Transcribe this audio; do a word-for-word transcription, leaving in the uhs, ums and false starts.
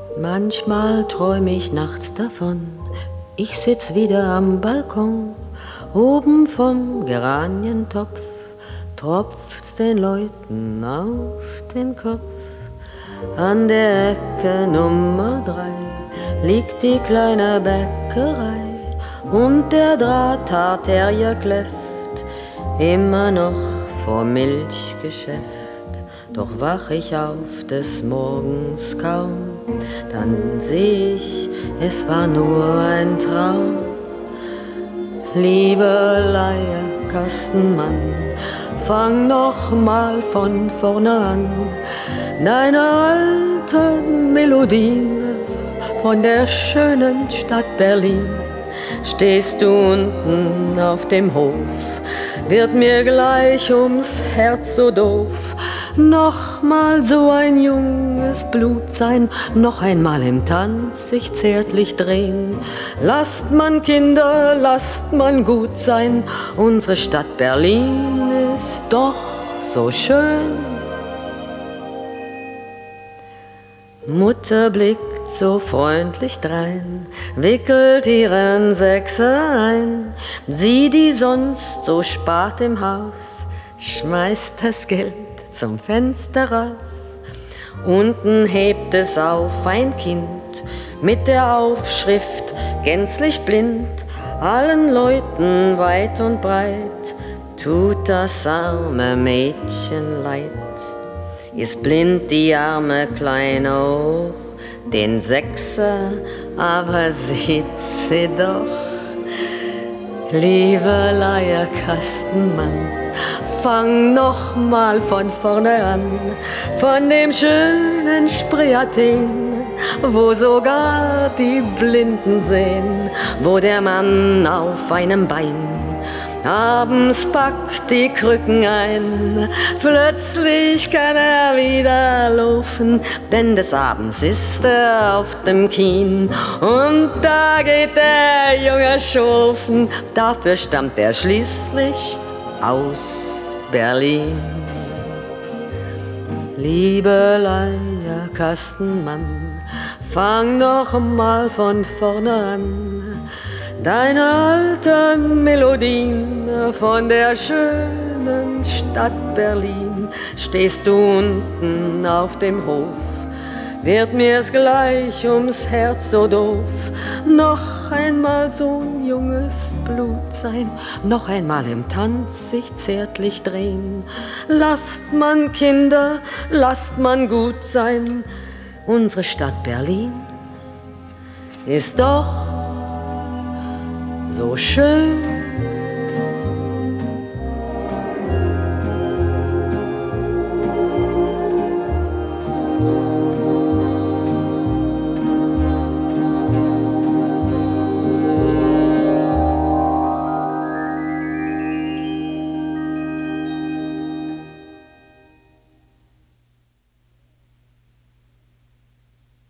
Manchmal träum ich nachts davon, ich sitz wieder am Balkon, oben vom Geranientopf, tropft's den Leuten auf den Kopf. An der Ecke Nummer drei liegt die kleine Bäckerei und der Drahtarterier kläfft immer noch vorm Milchgeschäft. Doch wach ich auf des Morgens kaum, dann seh ich, es war nur ein Traum. Liebe Leierkastenmann, fang noch mal von vorne an. Deine alten Melodien von der schönen Stadt Berlin. Stehst du unten auf dem Hof, wird mir gleich ums Herz so doof. Noch mal so ein junges Blut sein, noch einmal im Tanz sich zärtlich drehen. Lasst man Kinder, lasst man gut sein, unsere Stadt Berlin ist doch so schön. Mutter blickt so freundlich drein, wickelt ihren Sechser ein. Sie, die sonst so spart im Haus, schmeißt das Geld zum Fenster raus. Unten hebt es auf ein Kind mit der Aufschrift gänzlich blind. Allen Leuten weit und breit tut das arme Mädchen leid. Ist blind die arme Kleine auch, den Sechser aber sieht sie doch. Lieber Leierkastenmann, fang noch mal von vorne an, von dem schönen Spreeathen, wo sogar die Blinden sehen, wo der Mann auf einem Bein abends packt die Krücken ein. Plötzlich kann er wieder laufen, denn des Abends ist er auf dem Kien und da geht der Junge schurfen. Dafür stammt er schließlich aus Berlin. Liebe Leierkastenmann, fang noch mal von vorne an. Deine alten Melodien von der schönen Stadt Berlin. Stehst du unten auf dem Hof, wird mir's gleich ums Herz so doof. Noch einmal so ein junges Blut sein, noch einmal im Tanz sich zärtlich drehen. Lasst man Kinder, lasst man gut sein, unsere Stadt Berlin ist doch so schön.